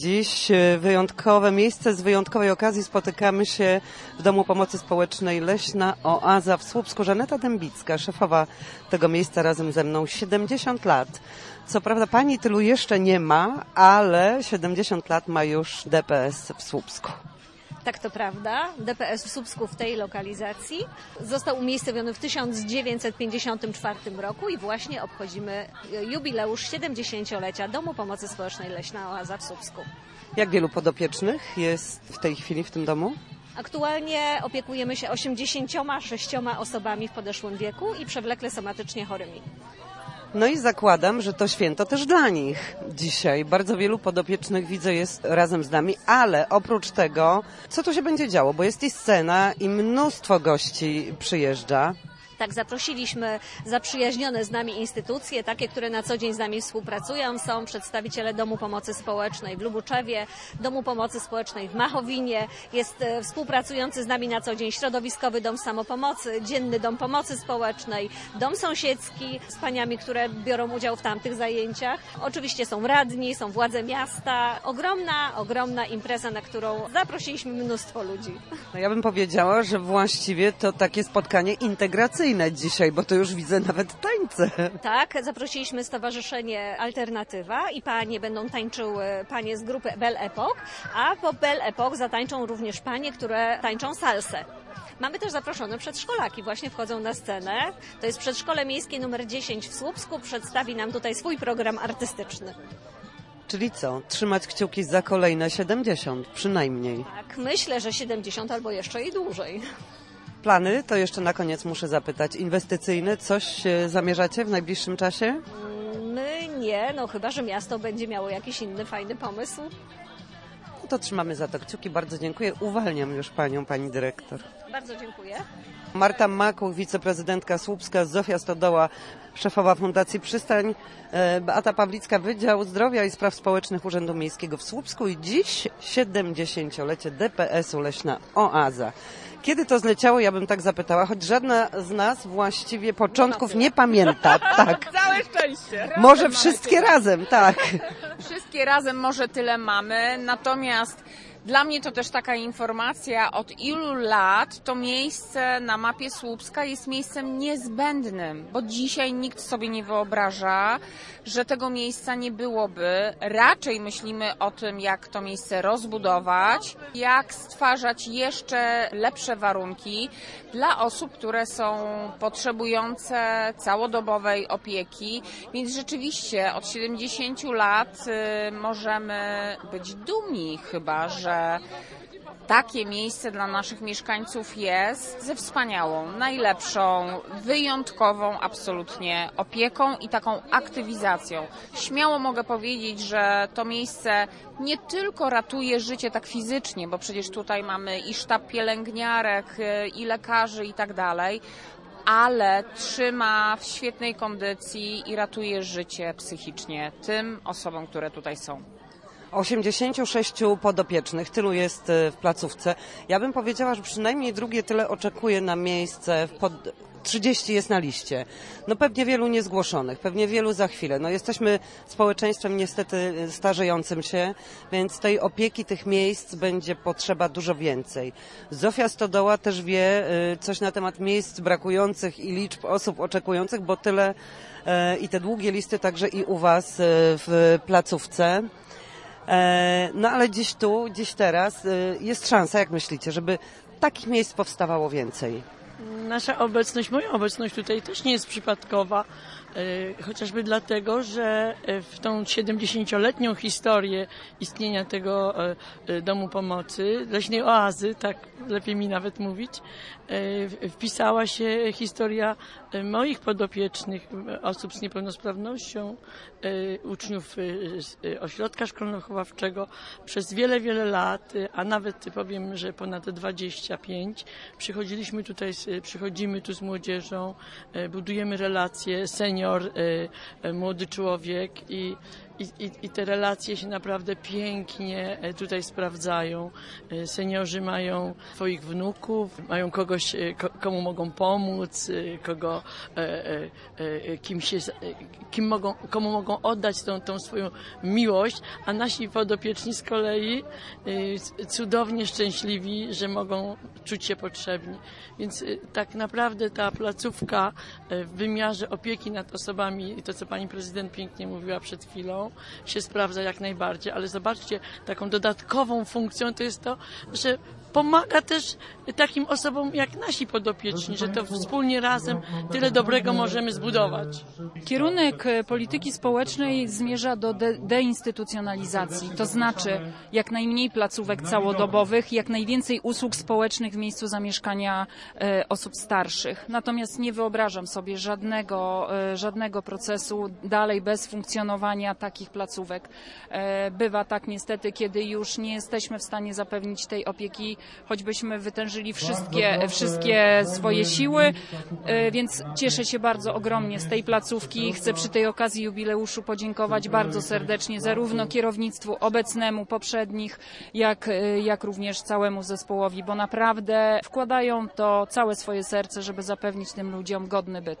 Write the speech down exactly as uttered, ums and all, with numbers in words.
Dziś wyjątkowe miejsce, z wyjątkowej okazji spotykamy się w Domu Pomocy Społecznej Leśna Oaza w Słupsku. Żaneta Dębicka, szefowa tego miejsca, razem ze mną siedemdziesiąt lat. Co prawda pani tylu jeszcze nie ma, ale siedemdziesiąt lat ma już D P S w Słupsku. Tak, to prawda. D P S w Słupsku w tej lokalizacji został umiejscowiony w tysiąc dziewięćset pięćdziesiątym czwartym roku i właśnie obchodzimy jubileusz siedemdziesięciolecia Domu Pomocy Społecznej Leśna Oaza w Słupsku. Jak wielu podopiecznych jest w tej chwili w tym domu? Aktualnie opiekujemy się osiemdziesięcioma sześcioma osobami w podeszłym wieku i przewlekle somatycznie chorymi. No i zakładam, że to święto też dla nich dzisiaj. Bardzo wielu podopiecznych widzę jest razem z nami, ale oprócz tego, co tu się będzie działo? Bo jest i scena i mnóstwo gości przyjeżdża. Tak, zaprosiliśmy zaprzyjaźnione z nami instytucje, takie, które na co dzień z nami współpracują. Są przedstawiciele Domu Pomocy Społecznej w Lubuczewie, Domu Pomocy Społecznej w Machowinie, jest współpracujący z nami na co dzień Środowiskowy Dom Samopomocy, Dzienny Dom Pomocy Społecznej, Dom Sąsiedzki z paniami, które biorą udział w tamtych zajęciach. Oczywiście są radni, są władze miasta. Ogromna, ogromna impreza, na którą zaprosiliśmy mnóstwo ludzi. No ja bym powiedziała, że właściwie to takie spotkanie integracyjne dzisiaj, bo to już widzę nawet tańce. Tak, zaprosiliśmy Stowarzyszenie Alternatywa i panie będą tańczyły, panie z grupy Belle Epoque, a po Belle Epoque zatańczą również panie, które tańczą salsę. Mamy też zaproszone przedszkolaki, właśnie wchodzą na scenę. To jest przedszkole miejskie numer dziesięć w Słupsku, przedstawi nam tutaj swój program artystyczny. Czyli co? Trzymać kciuki za kolejne siedemdziesiąt przynajmniej. Tak, myślę, że siedemdziesiąt albo jeszcze i dłużej. Plany, to jeszcze na koniec muszę zapytać, inwestycyjne, coś zamierzacie w najbliższym czasie? My nie, no chyba, że miasto będzie miało jakiś inny fajny pomysł. No to trzymamy za to kciuki, bardzo dziękuję. Uwalniam już panią, pani dyrektor. Bardzo dziękuję. Marta Makuch, wiceprezydentka Słupska, Zofia Stodoła, szefowa Fundacji Przystań, Beata Pawlicka, Wydział Zdrowia i Spraw Społecznych Urzędu Miejskiego w Słupsku i dziś siedemdziesięciolecie D P S-u Leśna Oaza. Kiedy to zleciało, ja bym tak zapytała, choć żadna z nas właściwie początków nie pamięta. Tak. Całe szczęście. Razem może wszystkie razem, tak. Wszystkie razem może tyle mamy, natomiast dla mnie to też taka informacja, od ilu lat to miejsce na mapie Słupska jest miejscem niezbędnym, bo dzisiaj nikt sobie nie wyobraża, że tego miejsca nie byłoby. Raczej myślimy o tym, jak to miejsce rozbudować, jak stwarzać jeszcze lepsze warunki dla osób, które są potrzebujące całodobowej opieki, więc rzeczywiście od siedemdziesięciu lat y, możemy być dumni chyba, że że takie miejsce dla naszych mieszkańców jest ze wspaniałą, najlepszą, wyjątkową absolutnie opieką i taką aktywizacją. Śmiało mogę powiedzieć, że to miejsce nie tylko ratuje życie tak fizycznie, bo przecież tutaj mamy i sztab pielęgniarek, i lekarzy i tak dalej, ale trzyma w świetnej kondycji i ratuje życie psychicznie tym osobom, które tutaj są. osiemdziesięciu sześciu podopiecznych, tylu jest w placówce. Ja bym powiedziała, że przynajmniej drugie tyle oczekuje na miejsce, w pod... trzydzieści jest na liście. No pewnie wielu niezgłoszonych, pewnie wielu za chwilę. No jesteśmy społeczeństwem niestety starzejącym się, więc tej opieki, tych miejsc będzie potrzeba dużo więcej. Zofia Stodoła też wie coś na temat miejsc brakujących i liczb osób oczekujących, bo tyle i te długie listy także i u was w placówce. No ale dziś tu, dziś teraz jest szansa, jak myślicie, żeby takich miejsc powstawało więcej? Nasza obecność, moja obecność tutaj też nie jest przypadkowa, chociażby dlatego, że w tą siedemdziesięcioletnią historię istnienia tego Domu Pomocy, Leśnej Oazy, tak lepiej mi nawet mówić, wpisała się historia moich podopiecznych, osób z niepełnosprawnością, uczniów ośrodka szkolno-wychowawczego. Przez wiele, wiele lat, a nawet powiem, że ponad dwadzieścia pięć, przychodziliśmy tutaj, przychodzimy tu z młodzieżą, budujemy relacje, senior, młody człowiek i i, i, i te relacje się naprawdę pięknie tutaj sprawdzają. Seniorzy mają swoich wnuków, mają kogoś, komu mogą pomóc, kogo, kim się, kim mogą, komu mogą oddać tą, tą swoją miłość, a nasi podopieczni z kolei cudownie szczęśliwi, że mogą czuć się potrzebni. Więc tak naprawdę ta placówka w wymiarze opieki nad osobami, i to co pani prezydent pięknie mówiła przed chwilą, się sprawdza jak najbardziej, ale zobaczcie, taką dodatkową funkcją to jest to, że pomaga też takim osobom jak nasi podopieczni, że to wspólnie razem tyle dobrego możemy zbudować. Kierunek polityki społecznej zmierza do de- deinstytucjonalizacji, to znaczy jak najmniej placówek całodobowych, jak najwięcej usług społecznych w miejscu zamieszkania e, osób starszych. Natomiast nie wyobrażam sobie żadnego, e, żadnego procesu dalej bez funkcjonowania takich placówek. E, bywa tak niestety, kiedy już nie jesteśmy w stanie zapewnić tej opieki, choćbyśmy wytężyli wszystkie, wszystkie swoje siły, więc cieszę się bardzo ogromnie z tej placówki. Chcę przy tej okazji jubileuszu podziękować bardzo serdecznie zarówno kierownictwu obecnemu, poprzednich, jak, jak również całemu zespołowi, bo naprawdę wkładają to całe swoje serce, żeby zapewnić tym ludziom godny byt.